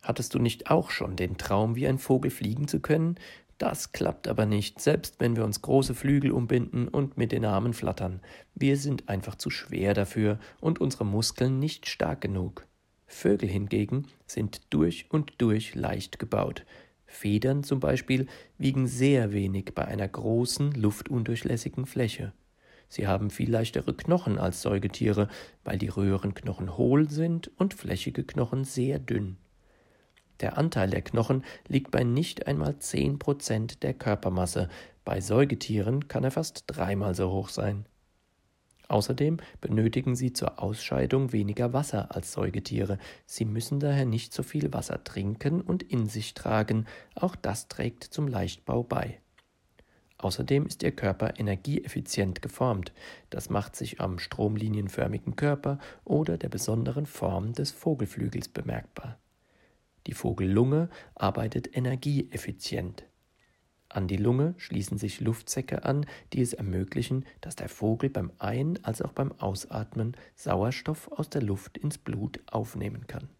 Hattest du nicht auch schon den Traum, wie ein Vogel fliegen zu können? Das klappt aber nicht, selbst wenn wir uns große Flügel umbinden und mit den Armen flattern. Wir sind einfach zu schwer dafür und unsere Muskeln nicht stark genug. Vögel hingegen sind durch und durch leicht gebaut. Federn zum Beispiel wiegen sehr wenig bei einer großen, luftundurchlässigen Fläche. Sie haben viel leichtere Knochen als Säugetiere, weil die Röhrenknochen hohl sind und flächige Knochen sehr dünn. Der Anteil der Knochen liegt bei nicht einmal 10% der Körpermasse. Bei Säugetieren kann er fast dreimal so hoch sein. Außerdem benötigen sie zur Ausscheidung weniger Wasser als Säugetiere. Sie müssen daher nicht so viel Wasser trinken und in sich tragen. Auch das trägt zum Leichtbau bei. Außerdem ist ihr Körper energieeffizient geformt. Das macht sich am stromlinienförmigen Körper oder der besonderen Form des Vogelflügels bemerkbar. Die Vogellunge arbeitet energieeffizient. An die Lunge schließen sich Luftsäcke an, die es ermöglichen, dass der Vogel beim Ein- als auch beim Ausatmen Sauerstoff aus der Luft ins Blut aufnehmen kann.